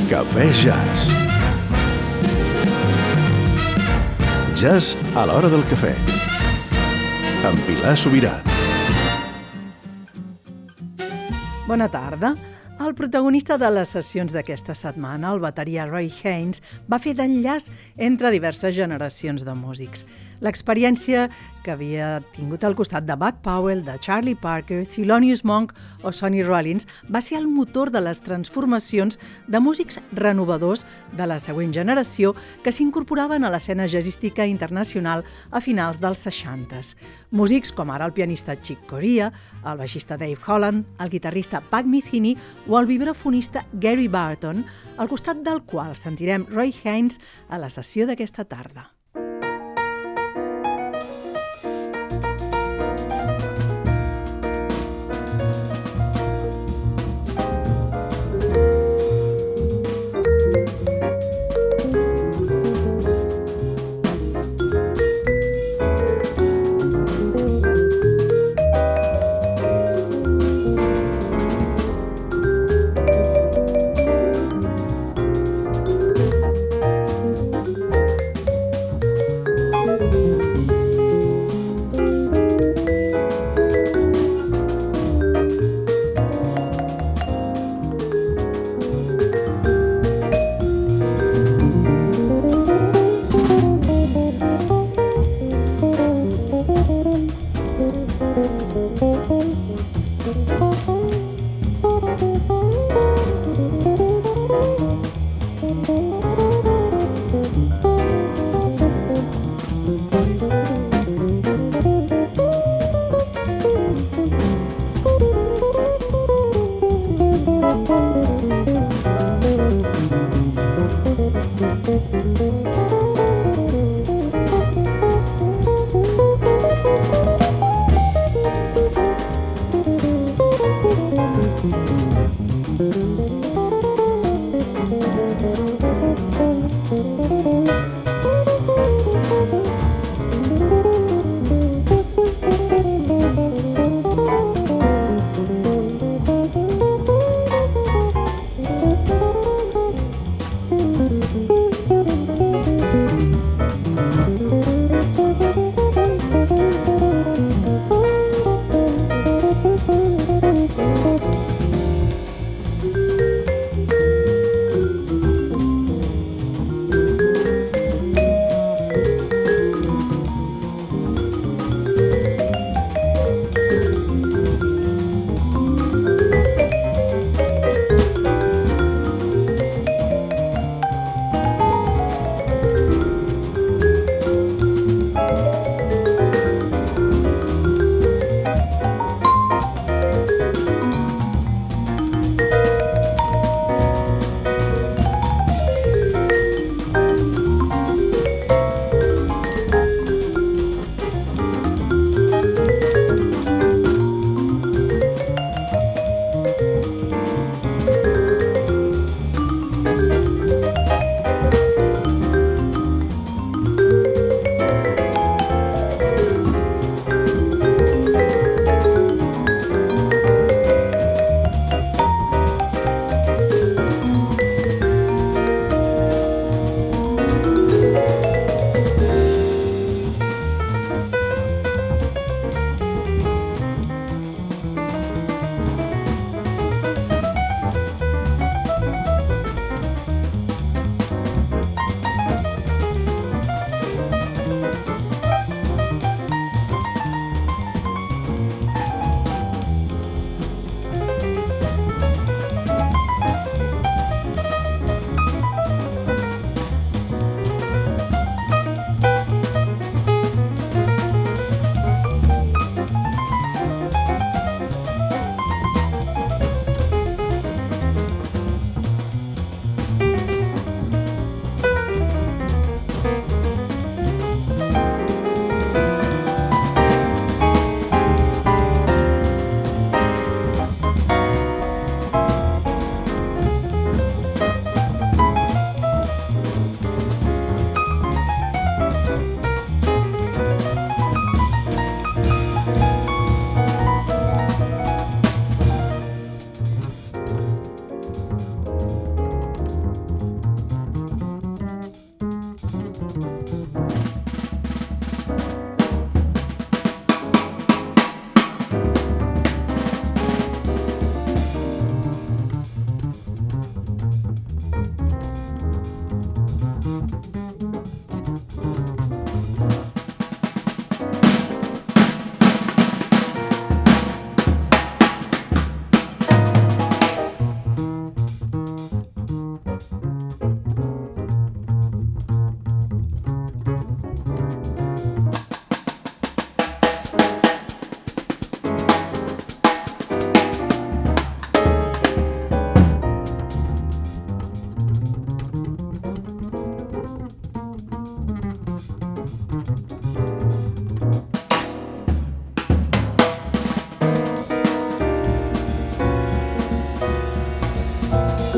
Cafè Jazz. Jazz a l'hora del cafè. Amb Pilar Sobirà. Bona tarda. El protagonista de les sessions d'aquesta setmana, el bateria Roy Haynes, va fer d'enllaç entre diverses generacions de músics. L'experiència que havia tingut al costat de Bud Powell, de Charlie Parker, Thelonious Monk o Sonny Rollins va ser el motor de les transformacions de músics renovadors de la següent generació que s'incorporaven a l'escena jazzística internacional a finals dels 60s. Músics com ara el pianista Chick Corea, el baixista Dave Holland, el guitarrista Pat Metheny o el vibrafonista Gary Barton, al costat del qual sentirem Roy Haynes a la sessió d'aquesta tarda.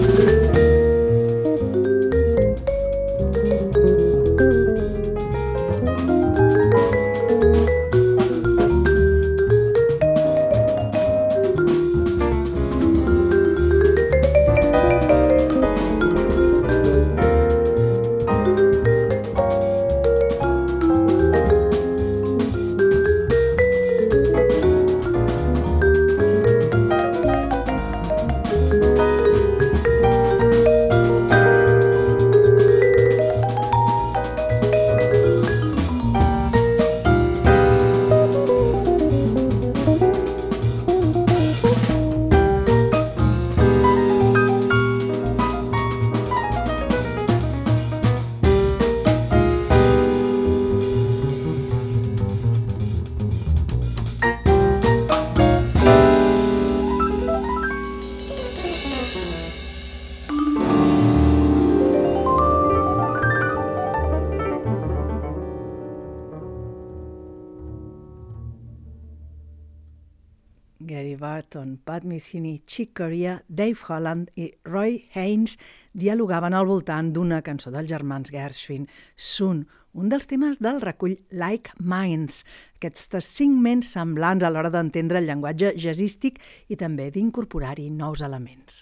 Gary Barton, Pat Metheny, Chick Corea, Dave Holland i Roy Haynes dialogaven al voltant d'una cançó dels germans Gershwin, Soon, un dels temes del recull Like Minds, aquests 5 ments semblants a l'hora d'entendre el llenguatge jazzístic i també d'incorporar-hi nous elements.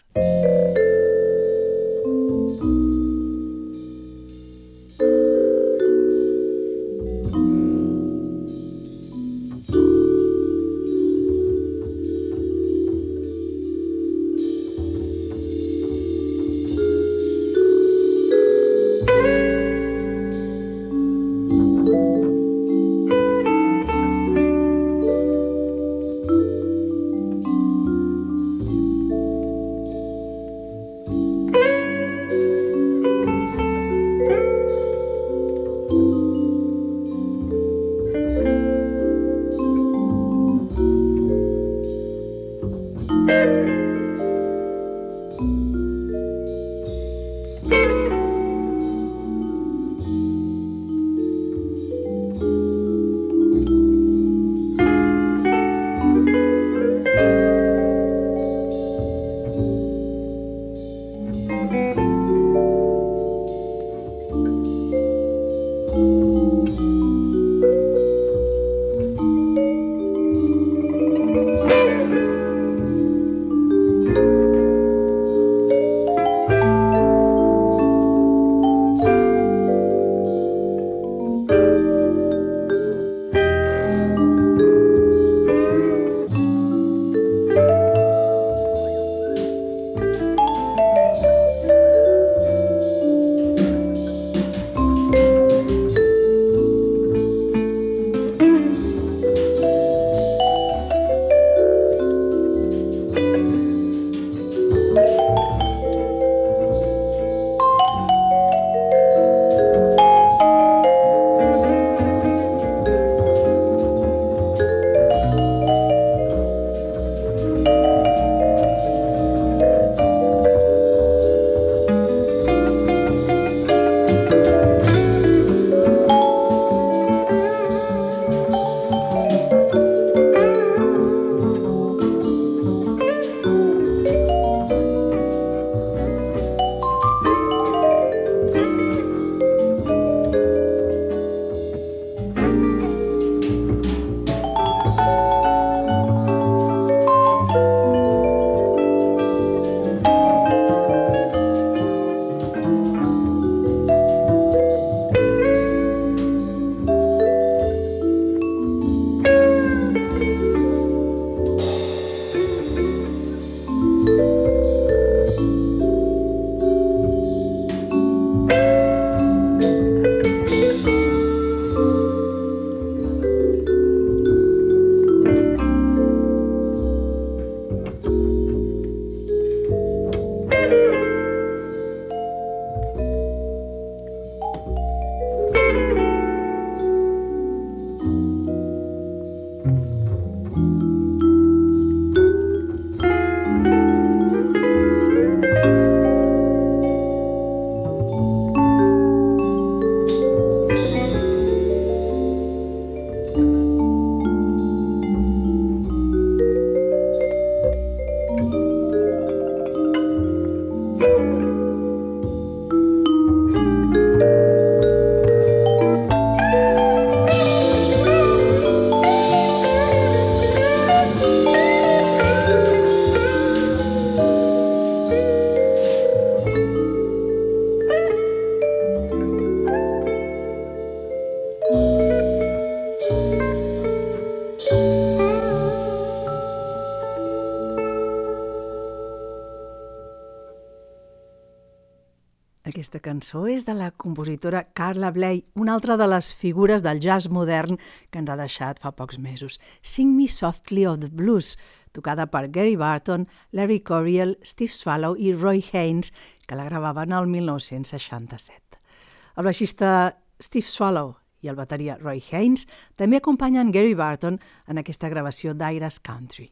Aquesta cançó és de la compositora Carla Bley, una altra de les figures del jazz modern que ens ha deixat fa pocs mesos. Sing Me Softly of the Blues, tocada per Gary Barton, Larry Coryell, Steve Swallow i Roy Haynes, que la gravaven el 1967. El baixista Steve Swallow i el bateria Roy Haynes també acompanyen Gary Barton en aquesta gravació d'Ira's Country.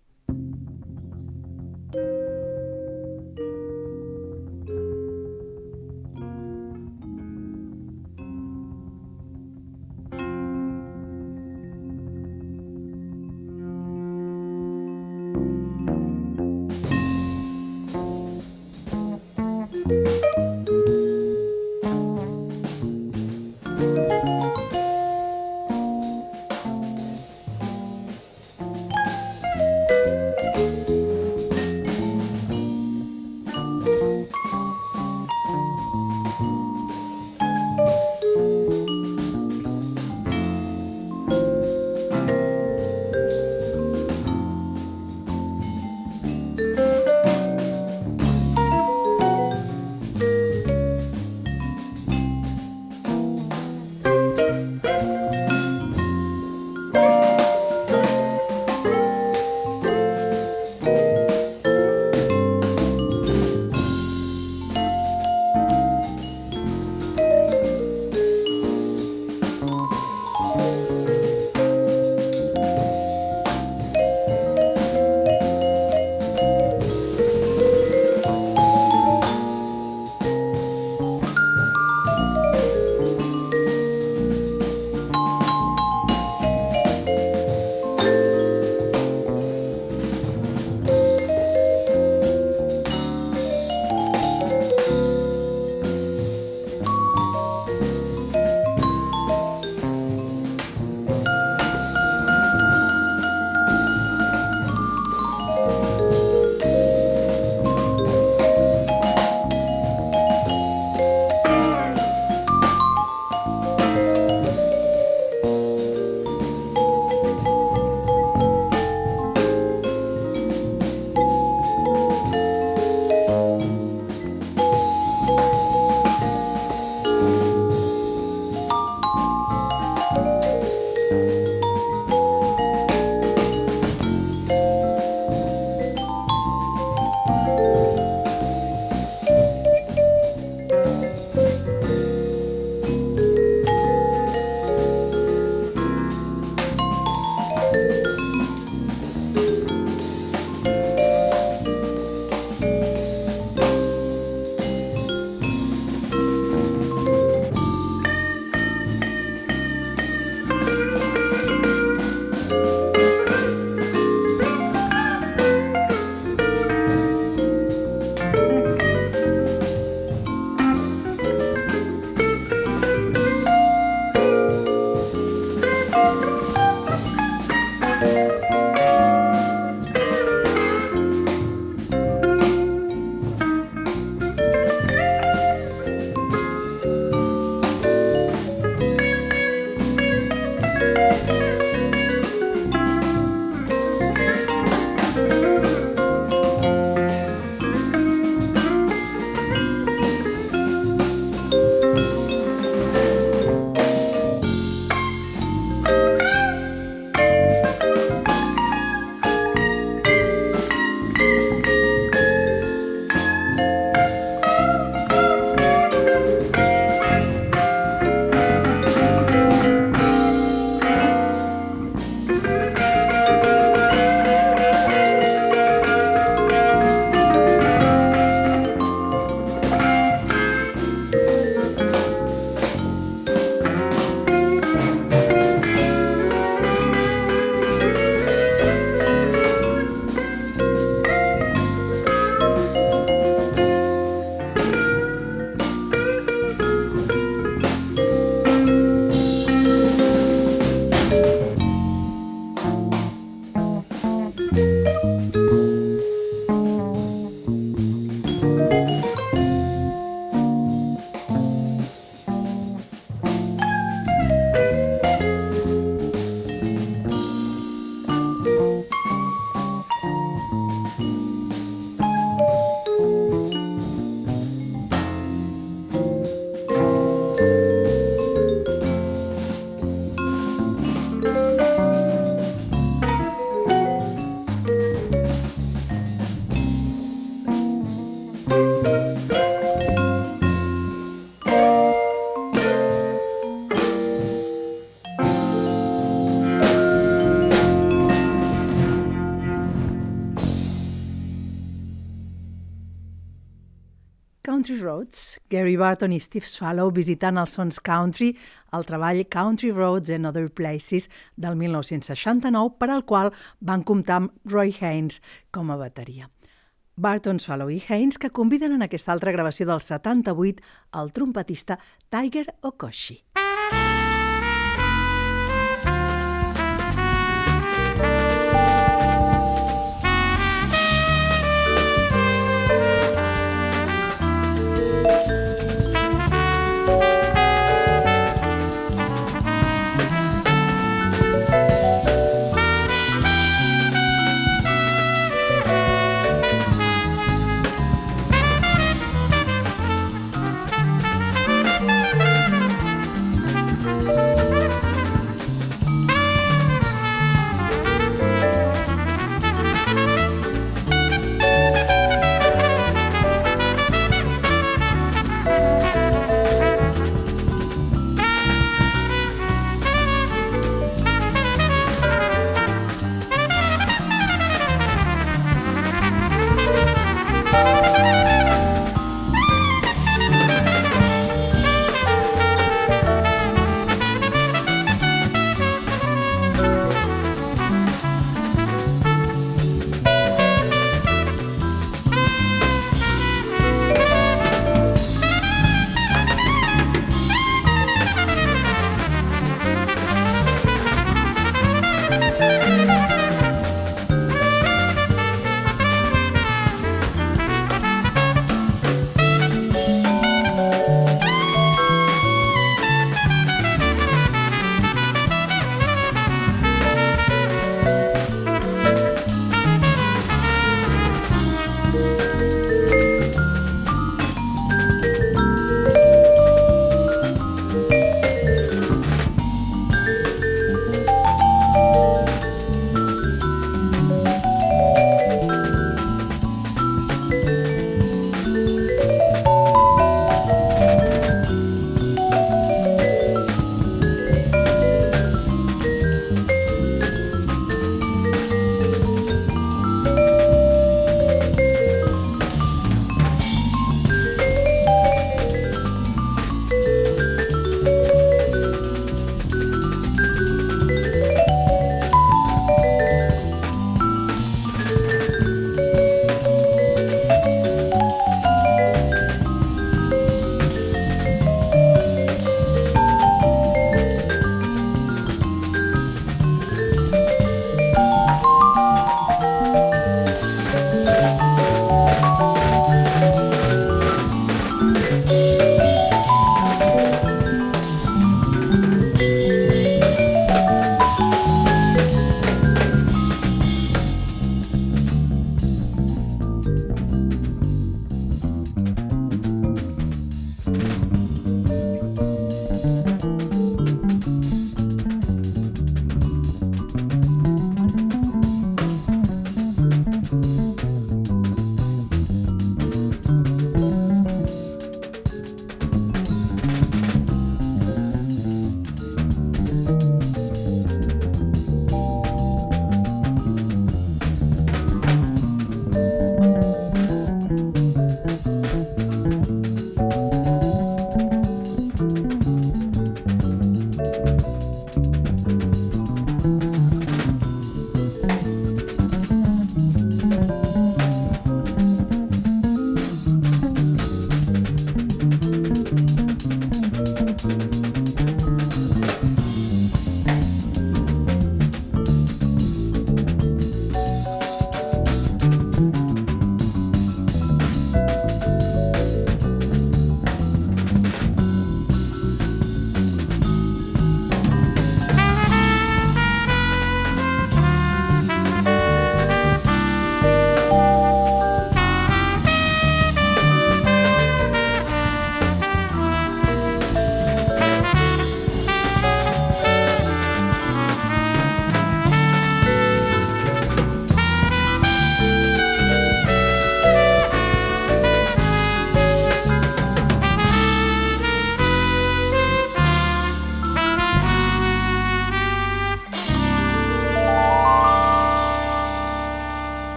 Country Roads, Gary Barton i Steve Swallow visitant els sons country, el treball Country Roads and Other Places del 1969, per al qual van comptar amb Roy Haynes com a bateria. Barton, Swallow i Haynes, que conviden en aquesta altra gravació del 78 el trompetista Tiger Okoshi.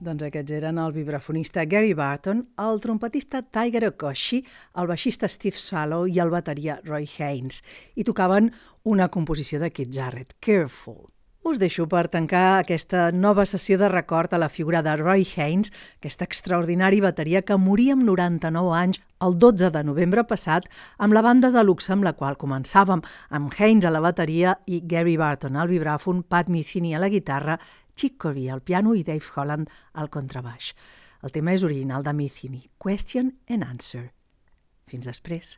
Doncs aquests eren el vibrafonista Gary Barton, el trompetista Tiger Okoshi, el baixista Steve Salo i el bateria Roy Haynes. I tocaven una composició de Keith Jarrett, Careful. Us deixo per tancar aquesta nova sessió de record a la figura de Roy Haynes, aquesta extraordinari bateria que moria amb 99 anys el 12 de novembre passat amb la banda de luxe amb la qual començàvem, amb Haynes a la bateria i Gary Barton al vibràfon, Pat Metheny a la guitarra, Chick Corea al piano i Dave Holland al contrabaix. El tema és original de Metheny, Question and Answer. Fins després.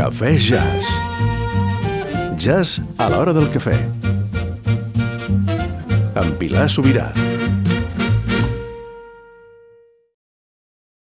Cafè Jazz. Jazz a l'hora del cafè. Amb Pilar Sobirà.